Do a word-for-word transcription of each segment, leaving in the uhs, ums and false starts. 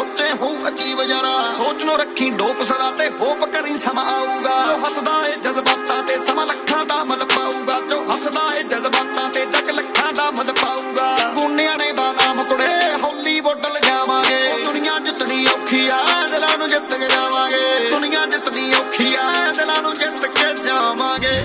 ਸੋਚੇ ਹੋ ਅਜੀਬ ਯਾਰਾ ਸੋਚ ਨੂੰ ਰੱਖੀ ਡੋਪ ਸਦਾ ਤੇ ਹੋਪ ਕਰੀ ਸਮਾਂ ਆਊਗਾ ਜੋ ਹੱਸਦਾ ਏ ਜਜ਼ਬਾਤਾਂ ਤੇ ਸਮਾਂ ਲੱਖਾਂ ਦਾ ਮੁੱਲ ਪਾਊਗਾ ਜੋ ਹੱਸਦਾ ਏ ਜਜ਼ਬਾਤਾਂ ਤੇ ਜੱਗ ਲੱਖਾਂ ਦਾ ਮੁੱਲ ਪਾਊਗਾ ਗੁੰਨਿਆਂ ਨੇ ਦਾ ਨਾਮ ਕੁੜੇ ਹਾਲੀਵੁੱਡ ਲਿਜਾਵਾਂਗੇ ਦੁਨੀਆ ਜਿੱਤਣੀ ਔਖੀ ਆ ਦਿਲਾਂ ਨੂੰ ਜਿੱਤ ਕੇ ਜਾਵਾਂਗੇ ਦੁਨੀਆ ਜਿੱਤਣੀ ਔਖੀ ਆ ਦਿਲਾਂ ਨੂੰ ਜਿੱਤ ਕੇ ਜਾਵਾਂਗੇ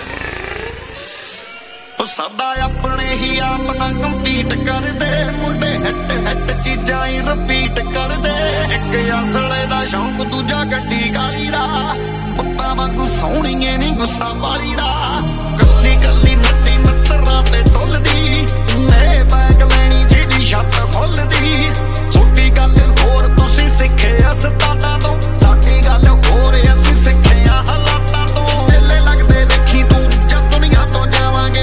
ਉਹ ਸਾਡਾ ਆਪਣੇ ਹੀ ਆਪ ਨਾਲ ਕੰਪੀਟ ਕਰਦੇ ਮੁੰਡੇ ਹਿੱਟ ਹਿੱਟ ਚੀਜ਼ਾਂ ਹੀ ਰਿਪੀਟ ਕਰਦੇ ਇੱਕ ਅਸਲੇ ਦਾ ਸ਼ੌਂਕ ਦੂਜਾ ਗੱਡੀ ਕਾਲੀ ਦਾ ਪੁੱਤਾਂ ਵਾਂਗੂ ਸੋਹਣੀਏ ਨੀ ਗੁੱਸਾ ਵਾਲੀ ਦਾ ਕੱਲੀ ਕੱਲੀ ਨੱਟੀ ਮਿੱਤਰਾਂ ਤੇ ਟੁੱਲਦੀ ਨੇ ਬੈਗ ਲੈਣੀ ਜਿਹਦੀ ਛੱਤ ਖੁੱਲਦੀ ਛੋਟੀ ਗੱਲ ਹੋਰ ਤੁਸੀਂ ਸਿੱਖੇ ਉਸਤਾਦਾਂ ਤੋਂ ਸਾਡੀ ਗੱਲ ਹੋਰ ਅਸੀਂ ਸਿੱਖੇ ਆ ਹਾਲਾਤਾਂ ਤੋਂ ਮੇਲੇ ਲੱਗਦੇ ਦੇਖੀ ਤੂੰ ਜਦ ਦੁਨੀਆ ਤੋਂ ਜਾਵਾਂਗੇ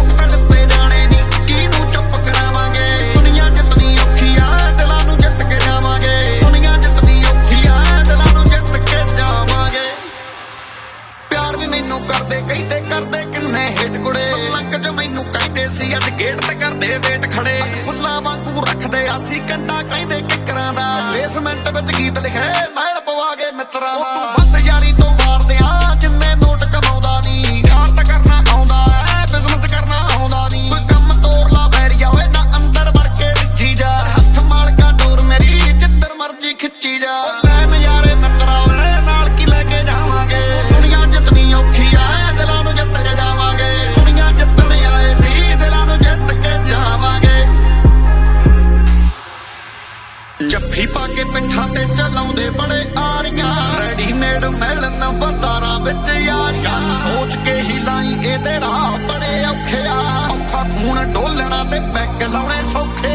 ਕਈ ਤੇ ਕਰਦੇ ਕਿੰਨੇ ਹਿੱਟ ਕੁੜੇ ਲੰਕ ਚ ਮੈਨੂੰ ਕਹਿੰਦੇ ਸੀ ਅੱਜ ਗੇਟ ਤੇ ਕਰਦੇ ਵੇਟ ਖੜੇ ਫੁੱਲਾਂ ਵਾਂਗੂ ਰੱਖਦੇ ਅਸੀਂ ਕੰਡਾ ਕਹਿੰਦੇ ਕਿੱਕਰਾਂ ਦਾ ਬੇਸਮੈਂਟ ਵਿੱਚ ਗੀਤ ਲਿਖੇ ਮਹਿਲ ਪਵਾ ਕੇ ਮਿੱਤਰਾਂ ਦਾ ਵੱਧ ਯਾਰੀ ਤੋਂ ਮਾਰਦੇ ਆ ਜਿੰਨੇ ਨੋਟ ਕਮਾਉਂਦਾ ਨਹੀਂ ਯਾਰ ਤਾਂ ਕਰਨਾ ਆਉਂਦਾ ਐ ਬਿਜ਼ਨਸ ਕਰਨਾ ਆਉਂਦਾ ਨਹੀਂ ਕੋਈ ਕੰਮ ਤੋੜ ਲਾ ਬੈਰੀਆ ਓਏ ਨਾ ਅੰਦਰ ਵੜ ਕੇ ਰਿੱਝੀ ਜਾ ਹੱਥ ਮਾਲਕਾ ਡੋਰ ਮੇਰੀ ਜਿੱਧਰ ਮਰਜੀ ਖਿੱਚੀ ਜਾ ਲੈ ਨਜ਼ਾਰੇ ਮਿੱਤਰਾ ਓਏ ਨਾਲ ਕੀ ਲੈ ਕੇ ਜਾਵਾਂਗੇ ਦੁਨੀਆ ਜਿੱਤਣੀ ਔਖੀ ਆ ਜੱਫੀ ਪਾ ਕੇ ਪਿੱਠਾਂ ਤੇ ਚਲਾਉਂਦੇ ਬੜੇ ਆਰੀਆਂ ਰੈਡੀਮੇਡ ਮਿਲਣ ਬਾਜ਼ਾਰਾਂ ਵਿੱਚ ਯਾਰੀਆਂ ਸੋਚ ਕੇ ਹੀ ਲਾਈ ਇਹਦੇ ਰਾਹ ਬੜੇ ਔਖੇ ਆ ਔਖਾ ਖੂਨ ਡੋਲਣਾ ਤੇ ਪੈਗ ਲਾਉਣੇ ਸੌਖੇ